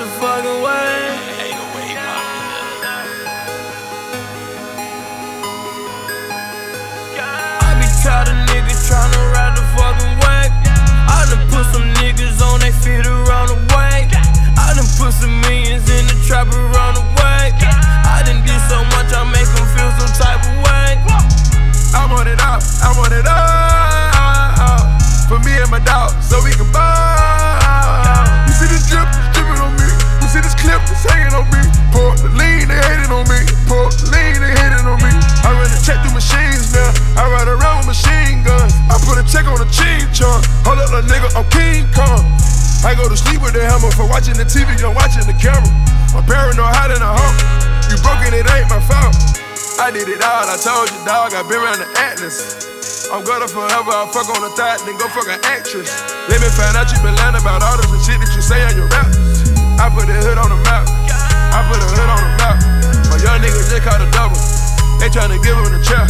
the fucking way. I be tired of niggas tryna ride the fucking way. I done put some niggas on they feet around the way. I done put some millions in the trap around the way. I done did so much I make them feel some type of way. I want it all, I want it all. For me and my dog, so we can ball. You see this drip, it's dripping on me. You see this clip, it's hanging on me. Pour the lean, they hating on me. Pour the lean, they hating on me. I run a check through machines now. I ride around with machine guns. I put a check on a chain chunk. Hold up, little nigga, I'm King Kong. I go to sleep with the hammer. For watching the TV, I'm watching the camera. I'm paranoid, hiding a hump. You broken, it ain't my fault. I did it all, I told you, dog, I been around the Atlas. I'm gonna forever, I fuck on a thought, then go fuck an actress. Let me find out you been lying about all this shit that you say on your rap. I put a hood on the map, I put a hood on the map. My young niggas just caught a double, they tryna give him the chair.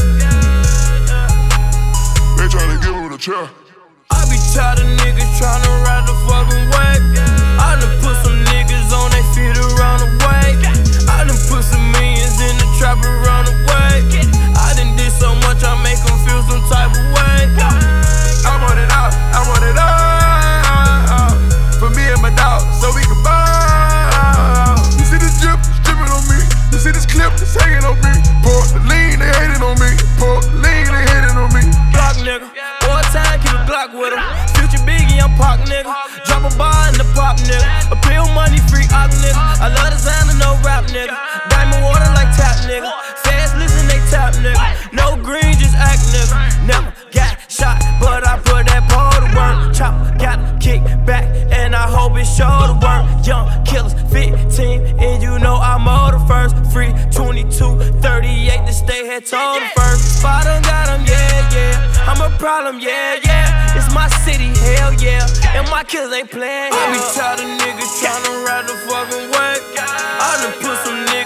They tryna give him the chair. I be tired of niggas tryna ride the fucking way. I done put some niggas on they feet around the way. I done put some millions in the trap around the way. I done did so much I make them feel some type of way. I want it all, I want it all. For me and my dog, so we can ball. You see this drip, it's dripping on me. You see this clip, it's hanging on me. Pour the lean, they hating on me. Pour the lean, they hating on me. Block nigga, boy time, keep a Glock with him. Future Biggie, I'm Pac nigga. Drop a bar in the pop nigga. A pill money free op nigga. I love designer, no rap nigga. Diamond water like tap nigga. Fast listen, they tap nigga. No green, just act nigga. Never got shot, but I put that ball to work. Chop, got a kick back, and I hope it show the work. Young killers, 15, and you know I'm the first. Free 22, 38 to stay here told the first. Spot them, got them, yeah, yeah. I'm a problem, yeah, yeah. It's my city, hell yeah. And my kids ain't playing. I be tired of niggas tryna ride the fucking way. I done put some niggas